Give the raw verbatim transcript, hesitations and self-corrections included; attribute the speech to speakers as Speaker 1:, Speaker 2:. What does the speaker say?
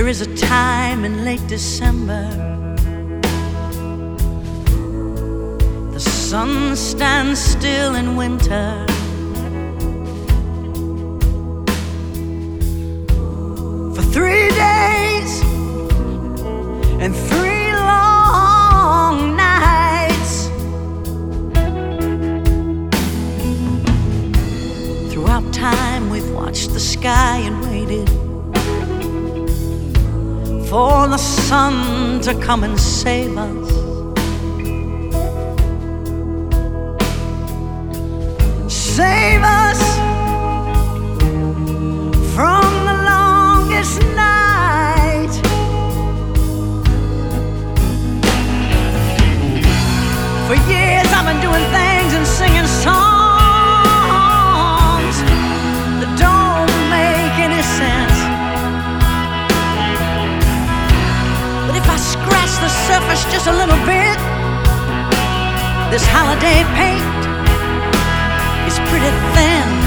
Speaker 1: is a time in late December. The sun stands still in winter. For three days and three long nights. Throughout time we've watched the sky and waited for the sun to come and save us. Save us from the longest night. For years I've been doing things and singing songs that don't make any sense. But if I scratch the surface just a little bit, this holiday paint is pretty thin.